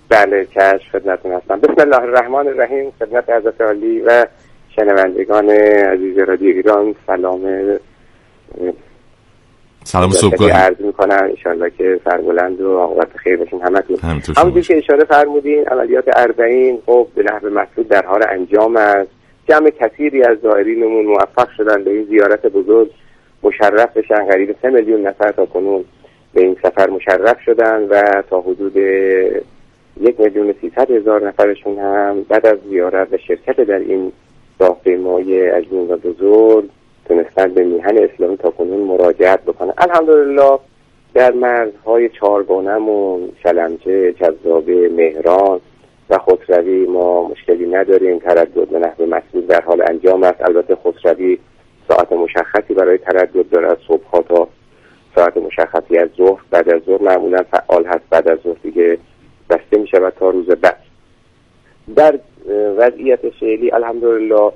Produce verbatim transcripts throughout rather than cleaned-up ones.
بله چشم خدمتتون هستم. بسم الله الرحمن الرحیم. خدمت حضرت عالی و شنوندگان عزیز رادیو ایران سلام سلام صبحگاهی عرض میکنم. ان شاءالله که سربلند و عاقبت خیر باشین همتون. همونجوری که اشاره فرمودین عملیات اربعین خب به نحو مطلوب در حال انجام است. جمع کثیری از زائرینمون موفق شدن به این زیارت بزرگ مشرف بشن. قریب سه میلیون نفر تا کنون به این سفر مشرف شدن و تا حدود یک میلیون سیصد هزار نفرشون هم بعد از زیارت و شرکت در این راهپیمایی عظیم و بزرگ تونستن به میهن اسلامی تا کنون مراجعت بکنن. الحمدلله در مرزهای چهارگانه‌مون شلمچه، جذابه، مهران و خسروی ما مشکلی نداریم. تردد به نحو مطلوب در حال انجام است. البته خسروی ساعت مشخصی برای تردد داره، از صبح تا ساعت مشخصی از ظهر. بعد از ظهر معمولا فعال هست، بعد از ظهر دیگه بسته می شود تا روز بعد. در وضعیت فعلی الحمدلله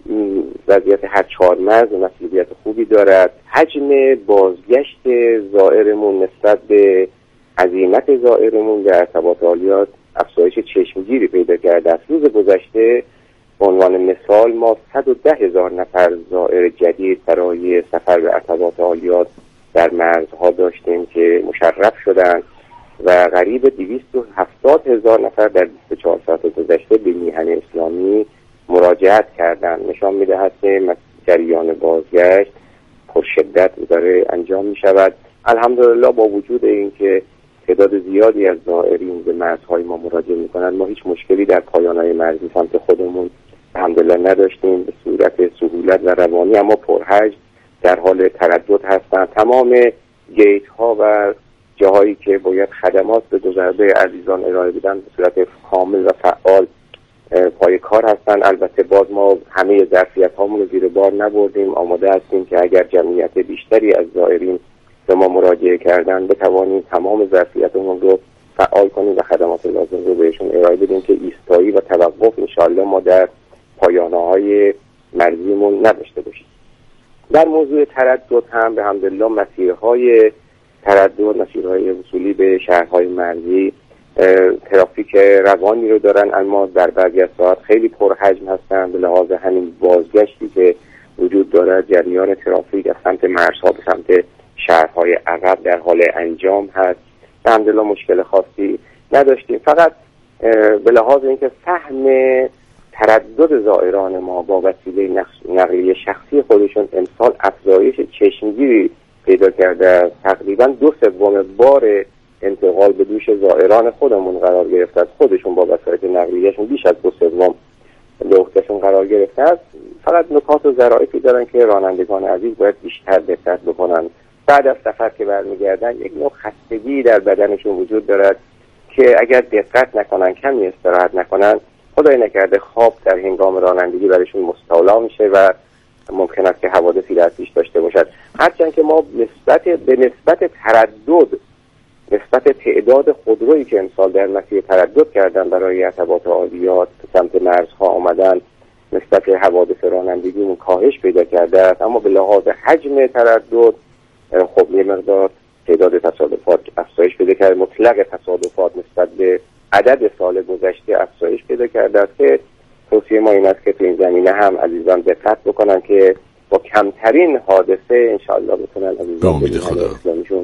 وضعیت هر چهار مرز مسئولیت خوبی دارد. حجم بازگشت زائرمون نسبت به عزیمت زائرمون در ارتباط عالیات افزایش چشمگیری پیدا کرده است. روز گذشته به عنوان مثال ما صد و ده هزار نفر زائر جدید برای سفر به ارتباط عالیات در مرزها داشتیم که مشرف شدند و قریب دویست و هفتاد هزار نفر در بیست و چهار ساعت گذشته به میهن اسلامی مراجعت کردند. نشان می‌دهد که جریان بازگشت پرشدت داره انجام می‌شود. الحمدلله با وجود اینکه تعداد زیادی از زائرین به مرزهای ما مراجعه می‌کنند ما هیچ مشکلی در پایان‌های مرزی سمت خودمون الحمدلله نداشتیم. به صورت سهولت و روانی اما پرحجم در حال تردد هستند. تمام گیت ها و جاهایی که باید خدمات به دو ضربه عزیزان ارائه بدن به صورت کامل و فعال پای کار هستند. البته باز ما همه ظرفیت هامون رو زیر بار نبردیم. آماده هستیم که اگر جمعیت بیشتری از زائرین به ما مراجعه کردن بتوانیم تمام ظرفیتمون رو فعال کنیم و خدمات لازم رو بهشون ارائه بدیم که ایستایی و توقف انشاءالله ما در پایانه‌های مرزیمون نداشته باشیم. در موضوع تردد هم به حمدالله مسیرهای تردد، مسیرهای وصولی به شهرهای مرزی ترافیک روانی رو دارن، اما در بعضی از ساعات خیلی پرحجم هستن. به لحاظ همین بازگشتی که وجود داره جریان ترافیک از سمت مرزها به سمت شهرهای عقب در حال انجام هست. الحمدلله مشکل خاصی نداشتیم. فقط به لحاظ اینکه سهم تردد زائران ما با وسیله نقلیه شخصی خودشون امسال افزایش چشمگیری پیدا کرده. تقریبا دو سوم بار انتقال به دوش زائران خودمون قرار گرفته است. خودشون با وسایل نقلیهشون بیش از دو سوم به عهدهشون قرار گرفته است. فقط نکات و ظرافتی دارن که رانندگان عزیز باید بیشتر دقت بکنن. بعد از سفر که برمیگردن یک نوع خستگی در بدنشون وجود دارد که اگر دقت نکنن، کمی استراحت نکنن، خدای نکرده خواب در هنگام رانندگی برایشون مستعلا میشه و ممکن است که حوادثی در پیش داشته باشد. هرچند که ما نسبت به نسبت تردد، نسبت تعداد خودرویی که امسال در مسیر تردد کردن برای ارتباط عالیات به سمت مرزها آمدن نسبت حوادث رانندگیمون کاهش پیدا کرده است، اما به لحاظ حجم تردد خب یه مقدار تعداد تصادفات افزایش پیدا کرده. مطلق تصادفات نسبت به عدد سال گذشته افزایش پیدا کرده است که توصیه ما این است که تو این زمینه هم عزیزان دقت بکنن که با کمترین حادثه انشاءالله بتونن عزیزان به اسلامیشون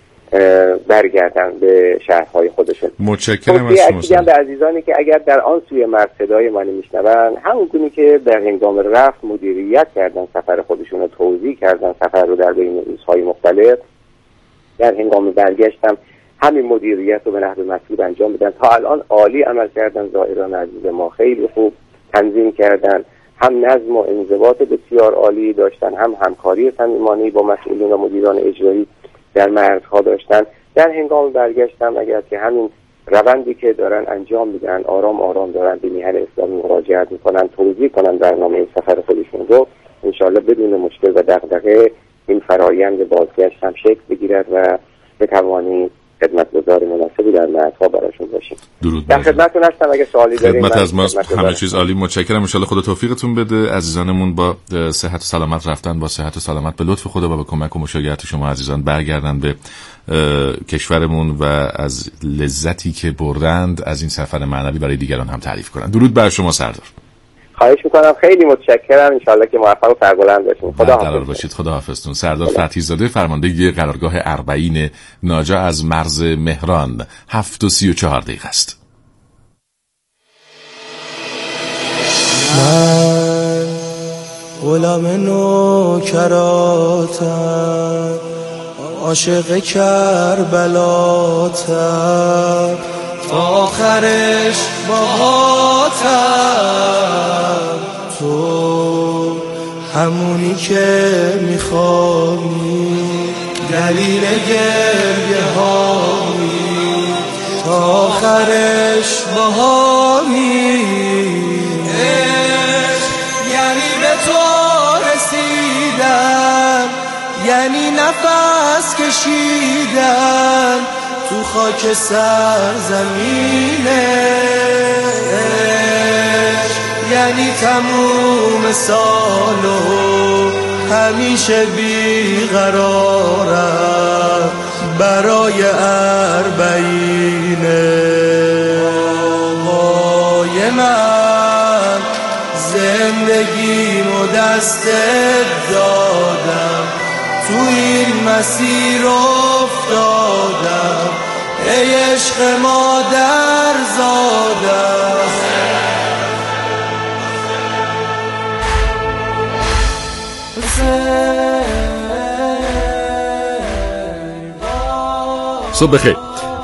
برگردن به شهرهای خودشون. متشکرم از شما. به عزیزانی که اگر در آن سوی مرز صدای ما نمیشنون، همون گونه که در هنگام رفت مدیریت کردن سفر خودشون رو، توضیح کردن سفر رو در بین روزهای مختلف، در هنگام برگشتم همین مدیریت رو به نحو مطلوب انجام بدن. تا الان عالی عمل کردن زائران عزیز ما، خیلی خوب تنظیم کردن، هم نظم و انضباط بسیار عالی داشتن، هم همکاری صمیمانه با مسئولین و مدیران اجرایی در مرزها داشتن. در هنگام برگشتم اگر که همین روندی که دارن انجام میدن، آرام آرام دارن به میهن اسلامی مراجعت میکنن، توضیح کنن برنامه سفر خودشون رو، انشالله بدون مشکل و دغدغه این فرایند بازگشت هم شکل بگیرد و بتوانید خدمتگزار مناسبی در مرزها براشون باشیم. درود در خدمتتون هستم اگه سوالی دارید. خدمت از ماست. همه چیز عالی. متشکرم. ان شاءالله خدا توفیقتون بده. عزیزانمون با صحت و سلامت رفتن، با صحت و سلامت به لطف خدا و با کمک و مشایعت شما عزیزان برگردن به کشورمون و از لذتی که بردند از این سفر معنوی برای دیگران هم تعریف کنند. درود بر شما سردار. خواهش میکنم، خیلی متشکرم. انشالله که موفق و سربلند باشید. خدا حافظ باشید. خدا حافظتون. سردار فتحی زاده، فرمانده قرارگاه اربعین ناجا از مرز مهران. هفت و سی و چهار دقیقه است. من غلام نوکراتم، عاشق کربلاتم، تا آخرش باهاتم. تو همونی که میخوایی، دلیل گریه هایی، تا آخرش باهایی. یعنی به تو رسیدن، یعنی نفس کشیدن تو خاک سرزمینه، یعنی تموم سالو همیشه بیقرارم برای اربعینه. آقای من زندگیمو دستت دادم، تو این مسیر افتادم، ای عشق مادر زادم. صبح بخیر.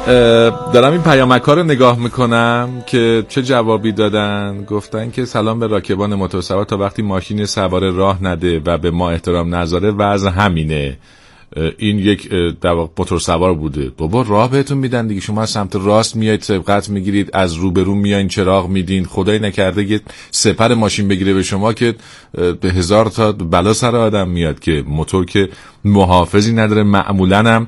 دارم این پیامک ها رو نگاه میکنم که چه جوابی دادن. گفتن که سلام به راکبان موتورسوار، تا وقتی ماشین سوار راه نده و به ما احترام نذاره وضع همینه. این یک موتورسوار بوده. بابا راه بهتون میدن دیگه، شما از سمت راست میایید سبقت میگیرید، از روبرو میایین چراغ میدین. خدای نکرده یه سپر ماشین بگیره به شما که به هزار تا بلا سر آدم میاد، که موتور که محافظی نداره، معمولا هم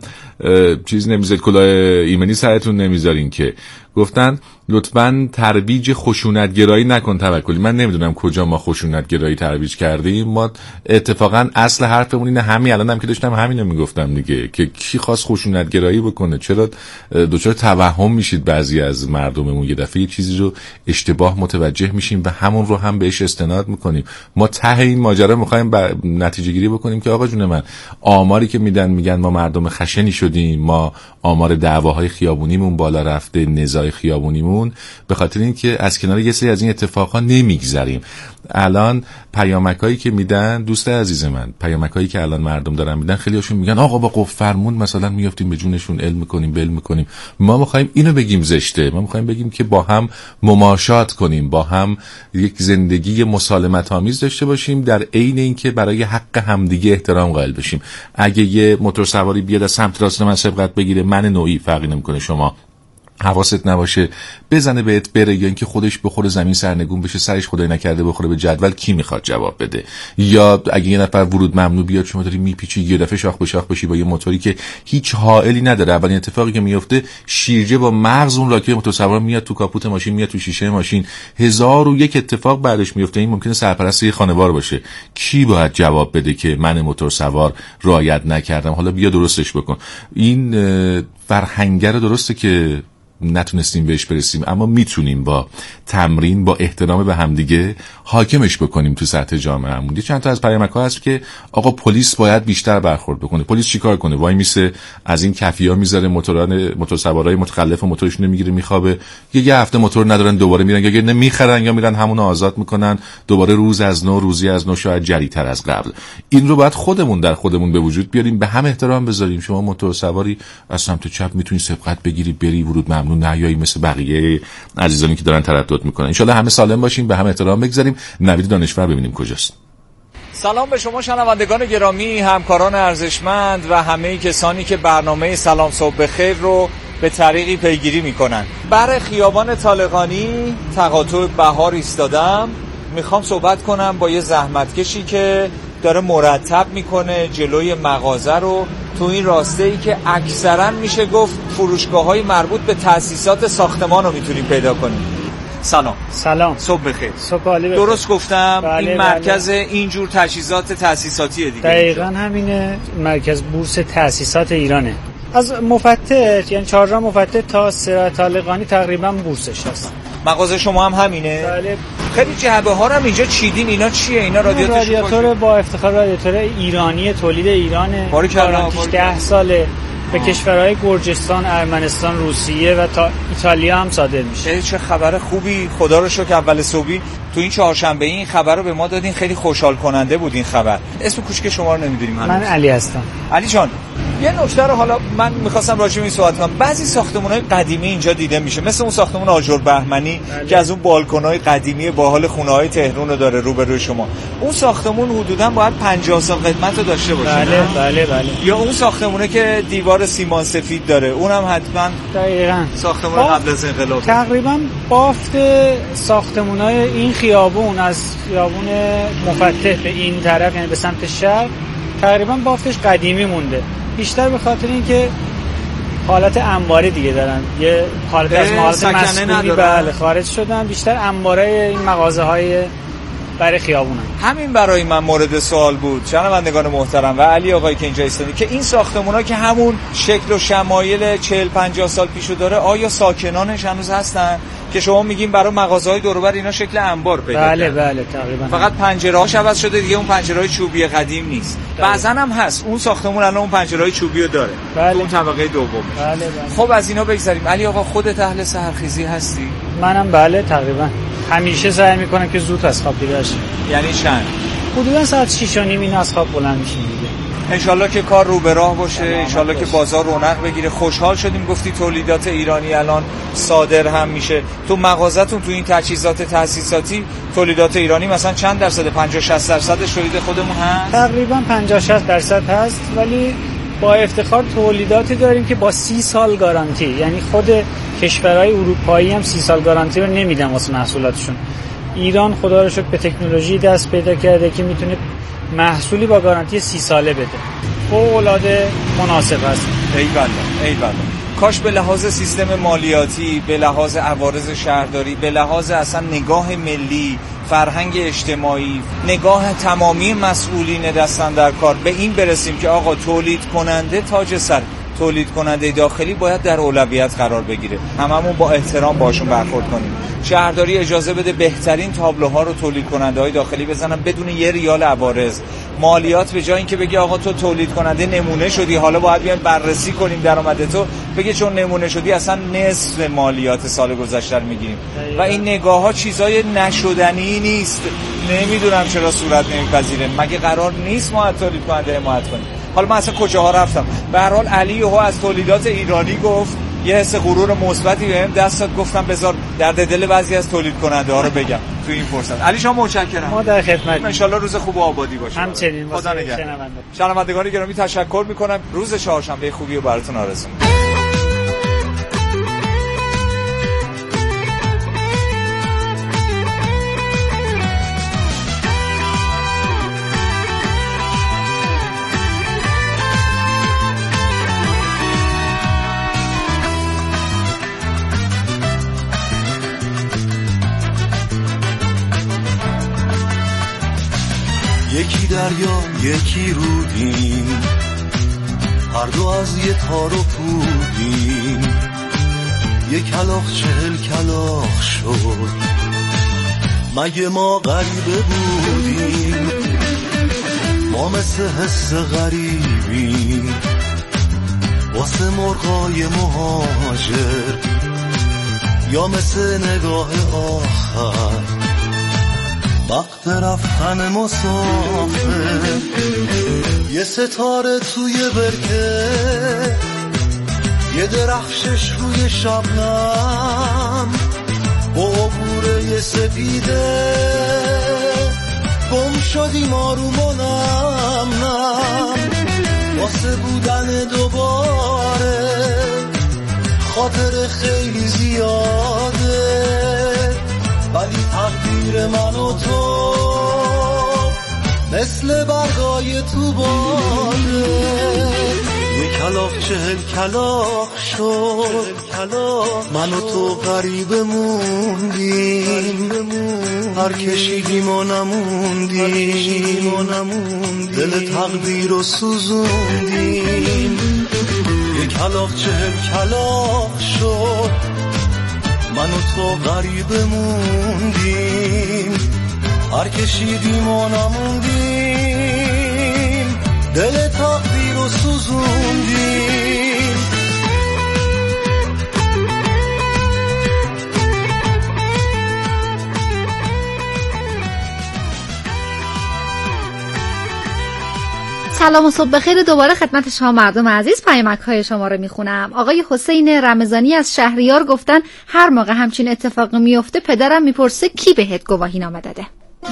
چیز نمیذارید، کلاه ایمنی سرتون نمیذارین. که گفتن لطفاً ترویج خشونت گرایی نکن توکلی. من نمیدونم کجا ما خشونت گرایی ترویج کردیم. ما اتفاقا اصل حرفمون اینه، همین الانم هم که داشتم همینو میگفتم دیگه، که کی خواست خشونت گرایی بکنه؟ چرا دچار توهم میشید بعضی از مردممون؟ یه دفعه یه چیزی رو اشتباه متوجه میشیم و همون رو هم بهش استناد میکنیم. ما ته این ماجرا میخوایم ب... نتیجه گیری بکنیم که آقا جون من، آماری که میدن میگن ما مردم خشنی شدیم، ما آمار دعواهای خیابونیمون بالا رفته، نزاع خیابونیمون، به خاطر اینکه از کنار یه سری از این اتفاقا نمیگذریم. الان پیامکایی که میدن، دوست عزیز من، پیامکایی که الان مردم دارن میدن، خیلی هاشون میگن آقا با قف فرمون مثلا میافتیم به جونشون، علم میکنیم، بل میکنیم. ما میخوایم اینو بگیم زشته. ما میخوایم بگیم که با هم مماشات کنیم، با هم یک زندگی مسالمت آمیز داشته باشیم، در عین اینکه برای حق همدیگه احترام قائل بشیم. اگه یه موتور سواری بیاد از سمت راست من سبقت بگیره، من نوعی فرقی نمیکنه، شما حواست نباشه بزنه بهت بره، یا اینکه خودش بخوره زمین سرنگون بشه، سرش خدای نکرده بخوره به جدول، کی میخواد جواب بده؟ یا اگه یه نفر ورود ممنوع بیاد، شما داری میپیچی، یه دفعه شاخ به شاخ بشی با یه موتوری که هیچ حائلی نداره. اولین اتفاقی که میفته شیرجه با مغز اون راکب موتورسوار میاد تو کاپوت ماشین، میاد تو شیشه ماشین. هزار و یک اتفاق بعدش میفته. این ممکنه سرپرست یه خانوار باشه. کی باید جواب بده که من موتورسوار رعایت نکردم؟ حالا بیا درستش بکن. این فرهنگ رو درسته که نتونستیم بهش برسیم، اما میتونیم با تمرین، با احترام به همدیگه حاکمش بکنیم تو سطح جامعهمون. چند تا از پیامک‌ها هست که آقا پلیس باید بیشتر برخورد بکنه. پلیس چیکار کنه؟ وای میسه از این کفی‌ها میذاره، موتوران موتورسوارای متخلف و موتورشون میگیره میخوابه، یه, یه هفته موتور ندارن، دوباره میرن یا نمیخرن یا میرن همون آزاد میکنن، دوباره روز از نو، روزی از نو، شاید جری‌تر از قبل. این رو باید خودمون در خودمون به وجود بیاریم، به هم احترام بذاریم. شما موتورسواری از سمت چپ میتونی سبقت بگیری بری، ورود ممنوع نیایی، مثل بقیه عزیزانی که دارن تردد میکنن. ان شاءالله همه سالم باشیم، به هم احترام بگذاریم. نوید دانشور ببینیم کجاست. سلام به شما شنوندگان گرامی، همکاران ارزشمند و همه کسانی که برنامه سلام صبح بخیر رو به طریقی پیگیری میکنن. بر خیابان طالقانی تقاطع بهار ایستادم، میخوام صحبت کنم با یه زحمتکشی که داره مرتب میکنه جلوی مغازه رو تو این راسته ای که اکثرا میشه گفت فروشگاه‌های مربوط به تأسیسات ساختمان رو میتونیم پیدا کنیم. سلام. سلام. صبح بخیر. صبح عالی بخیر. درست گفتم؟ بله این بله. مرکز اینجور تجهیزات تأسیساتیه دیگه. دقیقاً همینه، مرکز بورس تأسیسات ایرانه. از مفتت یعنی چهار راه مفتت تا سراج طالقانی تقریبا بورسش هست. مغازه شما هم همینه؟ بله. خیلی جعبه ها رو هم اینجا چیدین. اینا چیه؟ اینا رادیاتور رادیاتور با افتخار رادیاتور ایرانی، تولید ایرانه. باریکلا. ده ساله به کشورهای گرجستان، ارمنستان، روسیه و تا ایتالیا هم صادر میشه. چه خبر خوبی، خدا رو شکر. اول صبحی تو این چهارشنبه این خبر رو به ما دادین، خیلی خوشحال کننده بود این خبر. اسم کوچیک شما رو نمیدونیم هنوز. من علی هستم. علی جان، یه نکته رو حالا من می‌خواستم راجع به این صحبت کنم. بعضی ساختمان‌های قدیمی اینجا دیده میشه، مثل اون ساختمان آجر بهمنی بله. که از اون بالکن‌های قدیمی باحال خونه‌های تهران رو داره روبروی شما. اون ساختمون حدوداً باید پنجاه سال قدمت رو داشته باشه. بله بله بله. یا اون ساختمونه که دیوار سیمان سفید داره، اونم حتماً دقیقاً ساختمان قبل از انقلاب. تقریباً بافت ساختمان‌های این خیابون از خیابون مفتح به این طرف، یعنی به سمت شرق، تقریباً بافتش قدیمی مونده. بیشتر به خاطر اینکه حالت انباری دیگه دارن، یه حالت از حالت مسکونی بله خارج شدن، بیشتر انباره این مغازه‌های برای خیابونن. همین برای من مورد سوال بود شنوندگان محترم و علی آقایی که اینجا ایستادی که این ساختمونا که همون شکل و شمایل چهل پنجاه سال پیشو داره، آیا ساکنانش هنوز هستن که شما میگین برای مغازه‌های دور و بر اینا شکل انبار پیدا بله بله تقریبا فقط پنجره‌هاش عوض شده دیگه، اون پنجره‌های چوبی قدیم نیست. بعضن هم هست اون ساختمون الان اون پنجره‌های چوبی رو داره بله. اون طبقه دوم. بله بله. خب از اینا بگذریم. علی آقا خودت اهل سحرخیزی هستی؟ منم بله تقریبا همیشه سعی میکنم که زود از خواب بیدار شم. یعنی چند؟ حدودا ساعت شش و نیم این از خواب بلند میشیم دیگه. انشالله که کار رو به راه باشه، انشالله که بازار رونق بگیره. خوشحال شدیم گفتی تولیدات ایرانی الان صادر هم میشه. تو مغازتون تو این تجهیزات تاسیساتی تولیدات ایرانی مثلا چند درصد؟ پنجاه شصت درصدش تولید خودمون هست؟ تقریبا پنجاه شصت درصد هست، ولی با افتخار تولیداتی داریم که با سی سال گارانتی، یعنی خود کشورهای اروپایی هم سی سال گارانتی رو نمیدن واسه محصولاتشون. ایران خدا رو شکر به تکنولوژی دست پیدا کرده که میتونه محصولی با گارانتی سی ساله بده. فوق‌العاده مناسب است. ای والله ای والله. کاش به لحاظ سیستم مالیاتی، به لحاظ عوارض شهرداری، به لحاظ اصلا نگاه ملی، فرهنگ اجتماعی، نگاه تمامی مسئولین دستن در کار به این برسیم که آقا تولید کننده تاج سر، تولید کننده داخلی باید در اولویت قرار بگیره. هممون با احترام باشون برخورد کنیم. شهرداری اجازه بده بهترین تابلوها رو تولید کننده های داخلی بزنن بدون یه ریال عوارض. مالیات به جای اینکه بگی آقا تو تولید کننده نمونه شدی حالا باید بیایم بررسی کنیم درآمدتو، بگی چون نمونه شدی اصلا نصف مالیات سال گذشته رو میگیریم. و این نگاه ها چیزای نشدنی نیست. نمیدونم چرا صورت نمیپذیره. مگه قرار نیست ما تولید کننده حمایت کنیم؟ حالا من اصلا کجاها رفتم. به هر حال علی ها از تولیدات ایرانی گفت، یه حس غرور مثبتی بهم دست داد، گفتم بذار درد دل بعضی از تولید کننده ها رو بگم تو این فرصت. علی شما متشکرم. ما در خدمت. ان شاءالله روز خوب و آبادی باشه. همچنین. خدا نگهدار. شنوندگان گرامی تشکر میکنم. روز چهارشنبه خوبی رو براتون آرزو میکنم. یکی دریا یکی رودیم، هر دو از یه تار و پودیم، یه کلاغ چهل کلاغ شد، مگه ما غریبه بودیم؟ ما مثل حس غریبیم واسه مرغای مهاجر، یا مثل نگاه آخر وقت رفتن مسافر. یه ستاره توی برکه، یه درخشش روی شبنم، با عبور یه سپیده گم شدیم آروم و نم نم. واسه بودن دوباره خاطر خیلی زیاده، ولی تقدیر من و تو مثل برگای تو باده. یه کلاغ چهل کلاغ شد، من و تو غریبه موندیم، هر کشیدیم و نموندیم، دل تقدیر رو سوزوندیم. یه کلاغ چهل کلاغ شد، من و تو غریب موندیم، هر کشیدیم و نموندیم، دل تقدیر رو سوزوندیم. سلام و صبح بخیر دوباره خدمت شما مردم عزیز. پیامک های شما رو میخونم. آقای حسین رمضانی از شهریار گفتن هر موقع همچین اتفاقی میفته پدرم میپرسه کی بهت گواهی نامه داده.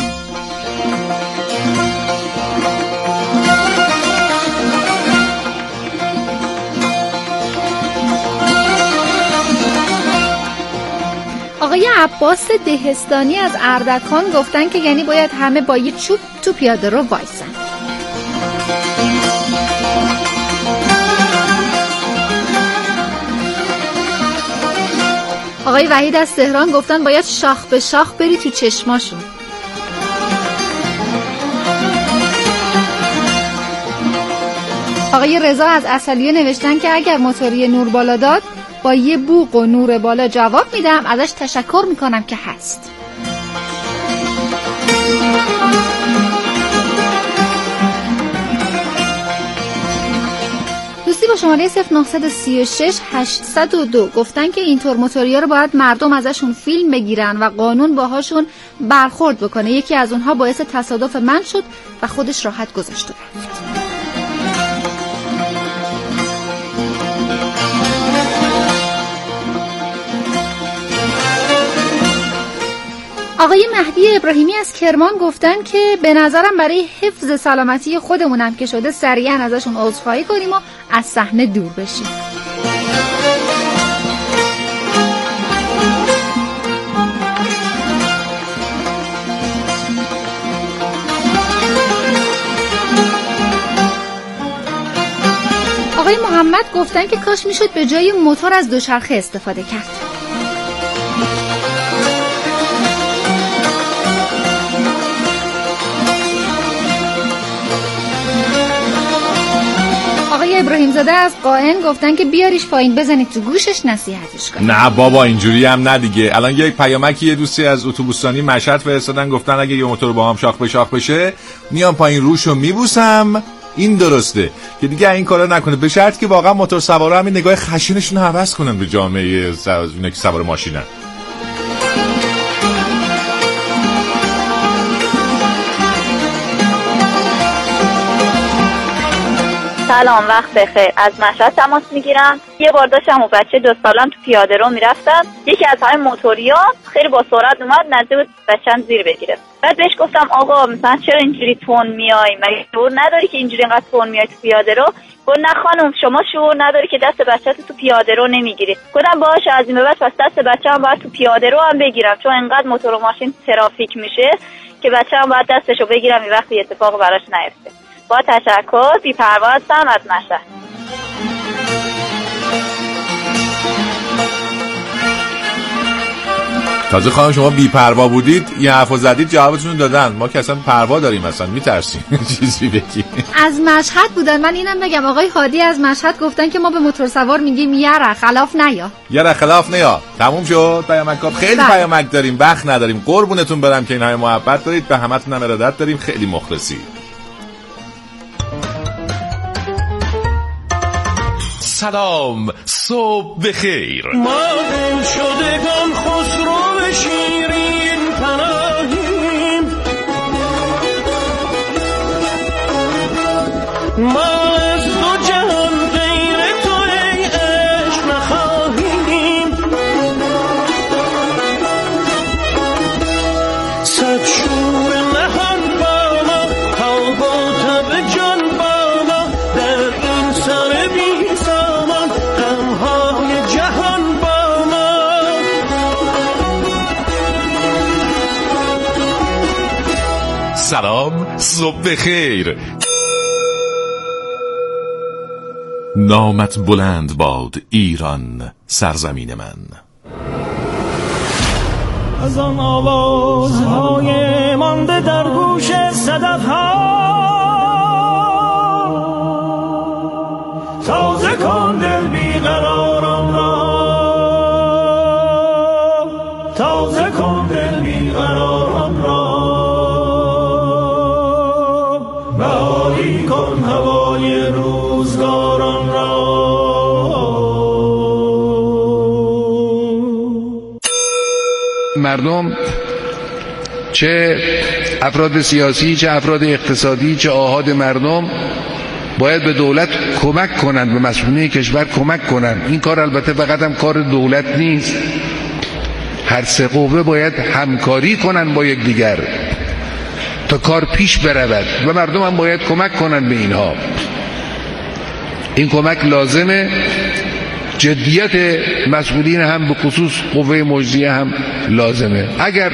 آقای عباس دهستانی از اردکان گفتن که یعنی باید همه با یه چوب تو پیاده رو وایسن. آقای وحید از تهران گفتن باید شاخ به شاخ بری تو چشماشون. آقای رضا از عسلیه نوشتن که اگر موتوری نور بالا داد با یه بوق و نور بالا جواب میدم، ازش تشکر میکنم که هست. دوستی با شماره صفر نه سه شش هشت صفر دو گفتن که اینطور موتوریا رو باید مردم ازشون فیلم بگیرن و قانون باهاشون برخورد بکنه. یکی از اونها باعث تصادف من شد و خودش راحت گذاشت و رفت. آقای مهدی ابراهیمی از کرمان گفتن که به نظرم برای حفظ سلامتی خودمونم که شده سریعا ازشون عذرخواهی کنیم و از صحنه دور بشیم. آقای محمد گفتن که کاش میشد به جای موتور از دوچرخه استفاده کرد. آقای ابراهیم زاده از قائن گفتن که بیاریش پایین بزنید تو گوشش نصیحتش کنید. نه بابا اینجوری هم نه دیگه. الان یک پیامکی یه دوستی از اتوبوسرانی مشهد فرستادن، گفتن اگه یه موتور با هم شاخ به شاخ بشه میام پایین روشو میبوسم. این درسته که دیگه این کارا نکنه، به شرط که واقعا موتور سوارا همین نگاه خشنشون رو حوض کنن به جامعه که سوار ماشینن. سلام، وقت بخیر. از مشهد تماس میگیرم. یه بار داشتم و بچه دو سالم تو پیاده رو میرفتم، یکی از همین موتوریا خیلی با سرعت اومد نزدیک بچه‌م زیر بگیره. بعد بهش گفتم آقا مثلا چرا اینجوری تون میای؟ مگه شعور نداری که اینجوری اینقدر تون میای تو پیاده رو؟ گفت نه خانم شما شعور نداری که دست بچه‌تو تو پیاده رو نمیگیری. گفتم باشه از این به بعد پس دست بچه‌م باید تو پیاده رو هم بگیرم، چون اینقدر موتور و ماشین ترافیک میشه که بچه‌م باید دستشو بگیرم این وقتی اتفاق براش نیفته. با تشکر، بی‌پروا هستم از مشهد. تازه خانم شما بی‌پروا بودید یه حرفو زدید جوابتون دادن، ما که اصلا پروا داریم اصلا میترسیم چیزی بگیم. از مشهد بودن. من اینم بگم آقای هادی از مشهد گفتن که ما به موتور سوار میگیم یره خلاف نیا. یره خلاف نیا. تموم شد پیامک. خیلی پیامک داریم، وقت نداریم. قربونتون برم که اینهای محبت دارید، به همتون هم ارادت داریم، خیلی مخلصی. سلام صبح بخیر. ما دل شدگان خسرو شیرین پناهیم، ما از دو جهان غیر تو ای عشق نخواهیم. صد شور نهان با ما تا با تب جان با ما در این سر بی سلام صبح بخیر. نامت بلند باد ایران سرزمین من. از آن آوازهای مانده در گوش صدف‌ها تازه کن دل تازه کن دل بیقراران را، بهاری کن هوای روزگاران را. مردم، چه افراد سیاسی، چه افراد اقتصادی، چه آحاد مردم باید به دولت کمک کنند، به مسئولین کشور کمک کنند. این کار البته فقط هم کار دولت نیست، هر سه قوه باید همکاری کنند با یکدیگر تا کار پیش برود و مردم هم باید کمک کنند به اینها. این کمک لازمه، جدیت مسئولین هم به خصوص قوه مجریه هم لازمه. اگر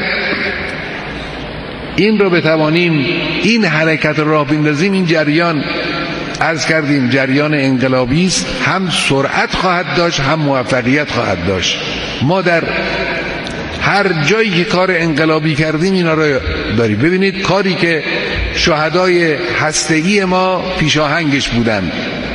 این رو بتوانیم، این حرکت راه بندازیم، این جریان، عرض کردیم جریان انقلابی است، هم سرعت خواهد داشت هم موفقیت خواهد داشت. ما در هر جایی که کار انقلابی کردیم اینا رو داریم. ببینید کاری که شهدای هسته‌ای ما پیشاهنگش بودند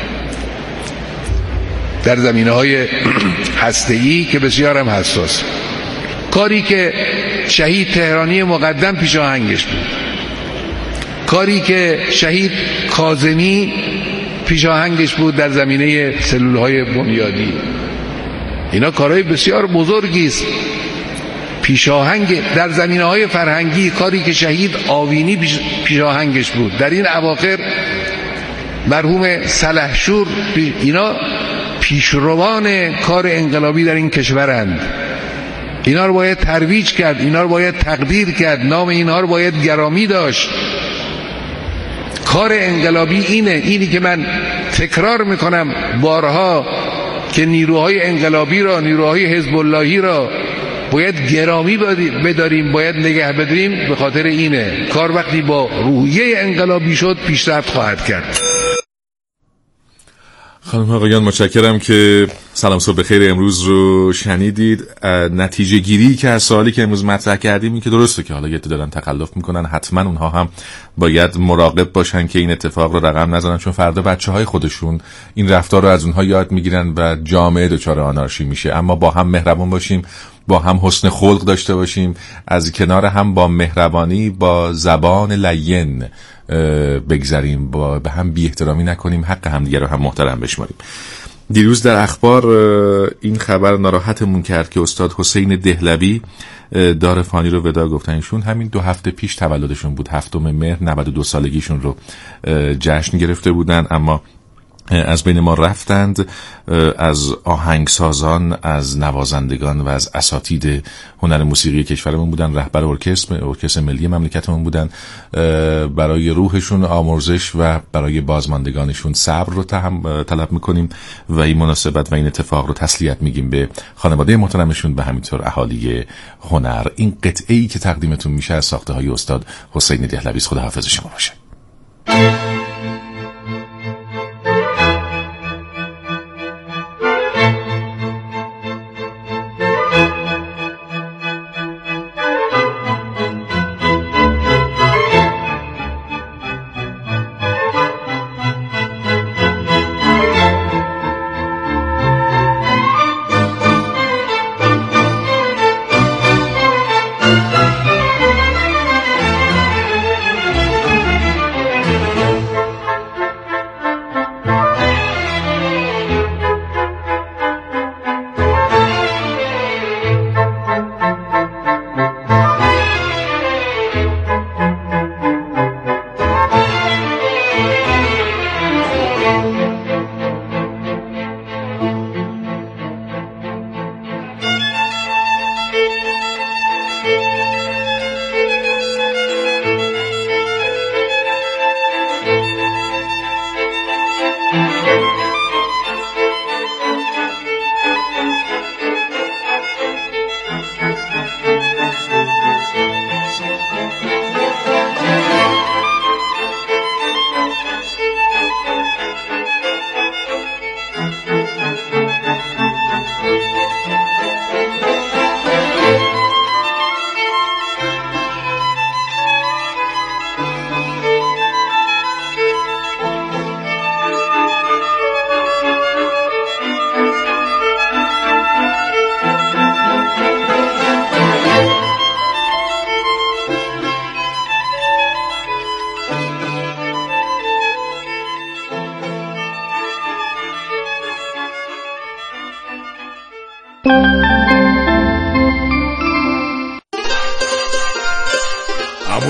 در زمینه‌های هسته‌ای که بسیار هم حساس، کاری که شهید تهرانی مقدم پیشاهنگش بود، کاری که شهید کاظمی پیشاهنگش بود در زمینه سلول‌های بنیادی، اینا کارهای بسیار بزرگی است. پیشاهنگ در زمینه‌های فرهنگی، کاری که شهید آوینی پیشاهنگش بود در این اواخر، مرحوم سلحشور، اینا پیشروان کار انقلابی در این کشورند. اینا رو باید ترویج کرد، اینا رو باید تقدیر کرد، نام اینها رو باید گرامی داشت. کار انقلابی اینه، اینی که من تکرار میکنم بارها که نیروهای انقلابی را، نیروهای حزب اللهی را باید گرامی بداریم، باید نگه بداریم. به خاطر اینه کار وقتی با روحیه انقلابی شد پیشرفت خواهد کرد. خانم آقایان متشکرم که سلام صبح بخیر امروز رو شنیدید. نتیجه گیری که از سوالی که امروز مطرح کردیم این که درسته که حالا یه دارن تخلف میکنن، حتما اونها هم باید مراقب باشن که این اتفاق رو رقم نزنن، چون فردا بچهای خودشون این رفتار رو از اونها یاد میگیرن و جامعه دچار آنارشی میشه. اما با هم مهربان باشیم، با هم حسن خلق داشته باشیم، از کنار هم با مهربانی، با زبان لین بگذاریم، با به هم بی احترامی نکنیم، حق همدیگه رو هم محترم بشماریم. دیروز در اخبار این خبر ناراحتمون کرد که استاد حسین دهلوی دار فانی رو ودا گفتن. ایشون همین دو هفته پیش تولدشون بود، هفتم مهر، نود و دو سالگیشون رو جشن گرفته بودن، اما از بین ما رفتند. از آهنگسازان، از نوازندگان و از اساتید هنر موسیقی کشورمون بودن، رهبر ارکستر ارکستر ملی مملکتمون بودن. برای روحشون آمرزش و برای بازماندگانشون صبر رو طلب میکنیم و این مناسبت و این اتفاق رو تسلیت میگیم به خانواده محترمشون، به همینطور اهالی هنر. این قطعه‌ای که تقدیمتون میشه از ساخته های استاد حسین دهلوی. خدا حافظ شما باشه.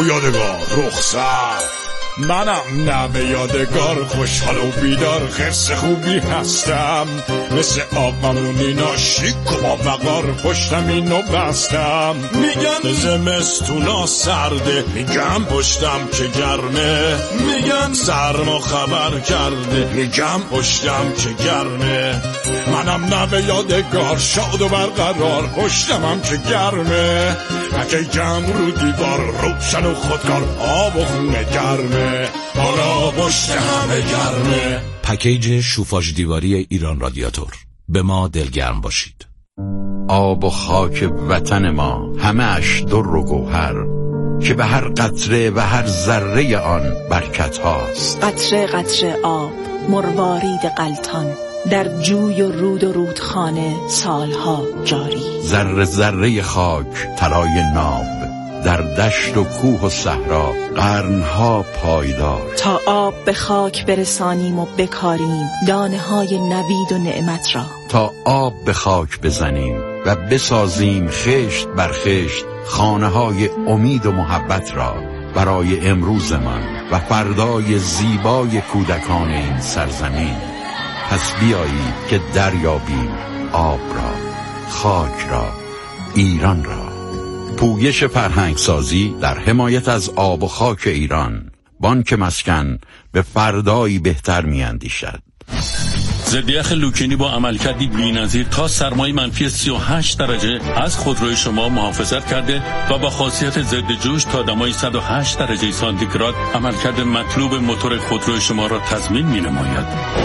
و یادگار رخصت. منم نوه یادگار خوشحال و بیدار خرس خوبی هستم، مثل آقامونی ناشیک و با وقار پشتم اینو بستم. میگن زمستونا سرده، میگم پشتم که گرمه، میگن سرما خبر کرده، میگم پشتم که گرمه. منم نوه یادگار شاد و برقرار پشتمم که گرمه، پکه جمع رو دیوار روشن و خودکار آب و خونه گرمه، حالا پشت همه گرمه. پکیج شوفاژ دیواری ایران رادیاتور. به ما دلگرم باشید. آب و خاک وطن ما همه اش در و گوهر، که به هر قطره و هر ذره آن برکت هاست. قطره قطره آب مروارید غلطان، در جوی و رود و رودخانه سالها جاری. ذره ذره خاک طلای ناب، در دشت و کوه و صحرا قرنها پایدار. تا آب به خاک برسانیم و بکاریم دانه های نوید و نعمت را. تا آب به خاک بزنیم و بسازیم خشت بر خشت خانه های امید و محبت را برای امروزمان و فردای زیبای کودکان این سرزمین. پس بیایید که دریابیم آب را، خاک را، ایران را. پویش فرهنگسازی در حمایت از آب و خاک ایران. بانک مسکن به فردایی بهتر می‌اندیشد. ضد یخ لوکینی با عملکردی بی‌نظیر تا سرمای منفی سی و هشت درجه از خودروی شما محافظت کرده و با خاصیت ضد جوش تا دمای صد و هشت درجه سانتیگراد عملکرد مطلوب موتور خودروی شما را تضمین می‌نماید.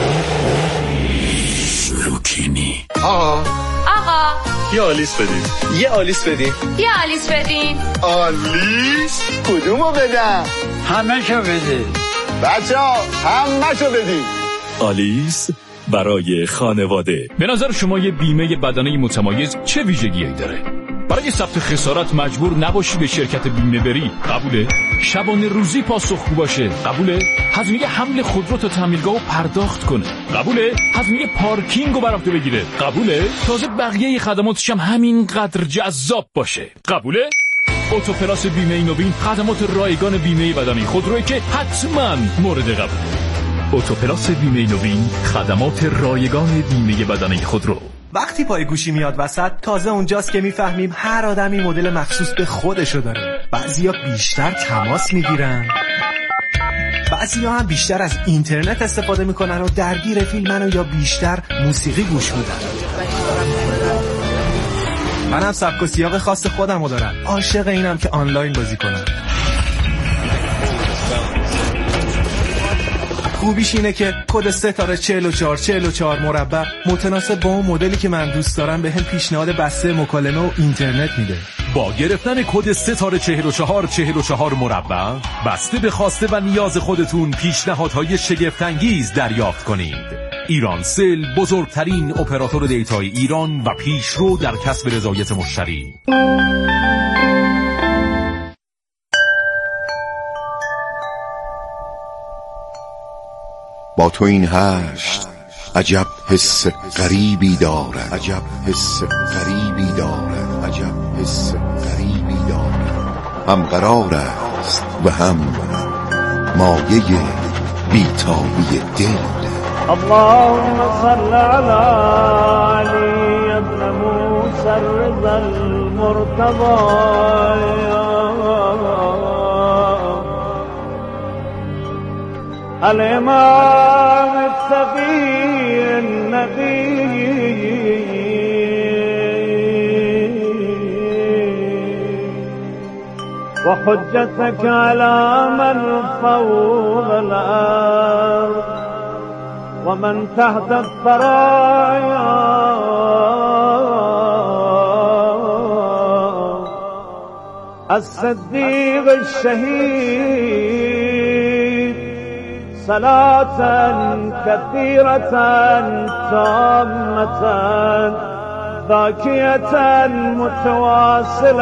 لوکینی. آقا آقا یه آلیس بدین. یه آلیس بدین. یه آلیس بدین. آلیس؟ کدومو بدم؟ همه شو بدین. بچه ها همه شو بدین. آلیس برای خانواده. به نظر شما یه بیمه بدنه متمایز چه ویژگی‌ای داره؟ برای ثبت خسارت مجبور نباشی به شرکت بیمه بری، قبوله؟ شبانه روزی پاسخگو باشه، قبوله؟ هزینه حمل خودرو تا تعمیرگاهو پرداخت کنه، قبوله؟ هزینه پارکینگو بر عهده بگیره، قبوله؟ تازه بقیه خدماتش هم همینقدر جذاب باشه، قبوله؟ اتوپلاس بیمه نوین خدمات رایگان بیمه بدنه خودرویی که حتما مورد قبوله. اتوپلاس بیمه نوین خدمات رایگان بیمه بدنه خودرو. وقتی پای گوشی میاد وسط تازه اونجاست که میفهمیم هر آدمی مدل مخصوص به خودشو داره. بعضیا بیشتر تماس میگیرن، بعضیا هم بیشتر از اینترنت استفاده میکنن و درگیر فیلمن و یا بیشتر موسیقی گوش میدن. منم سبک و سیاق خاص خودمو دارم. عاشق اینم که آنلاین بازی کنم. خوبیش اینه که کد ستاره چهل و چهار چهل و چهار مربع متناسب با اون مدلی که من دوست دارم به هم پیشنهاد بسته مکالمه و اینترنت میده. با گرفتن کد ستاره چهل و چهار چهل و چهار مربع بسته به خواسته و نیاز خودتون پیشنهادهای شگفت‌انگیز دریافت کنید. ایرانسل بزرگترین اپراتور دیتای ایران و پیشرو در کسب رضایت مشتری. با تو این هشت عجب حس غریبی دارد، عجب حس غریبی دارد، عجب حس غریبی دارد. هم قرار است و هم مایه بیتابی دل. اللهم صل على علي ابن موسى الرضا المرتضى الإمام التقي النبي وحجتك على من فوق الأرض ومن تحت الثرايا الصديق الشهيد صلاة كثيرة تامة ذاكية متواصلة